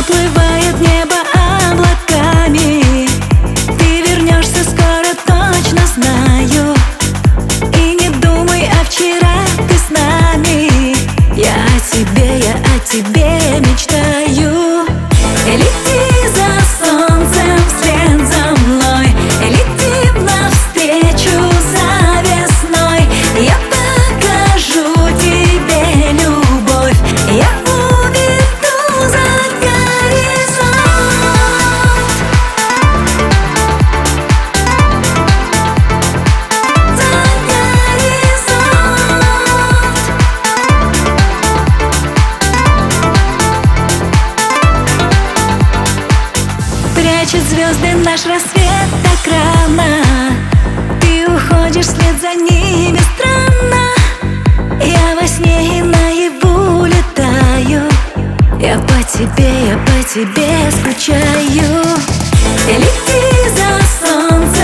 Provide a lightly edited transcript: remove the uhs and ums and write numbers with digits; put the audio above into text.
Заплывает небо облаками. Ты вернешься скоро, точно знаю. И не думай о вчера, ты с нами. Я о тебе мечтаю. Лети за солнцем вслед за мной. Летим навстречу за весной. Я покажу тебе любовь. Я уведу за горизонт. За горизонт. Прячет звезды наш рассвет так рано. Ты уходишь вслед за ними странно. Я во сне и наяву летаю. Я по тебе скучаю. Лети за солнцем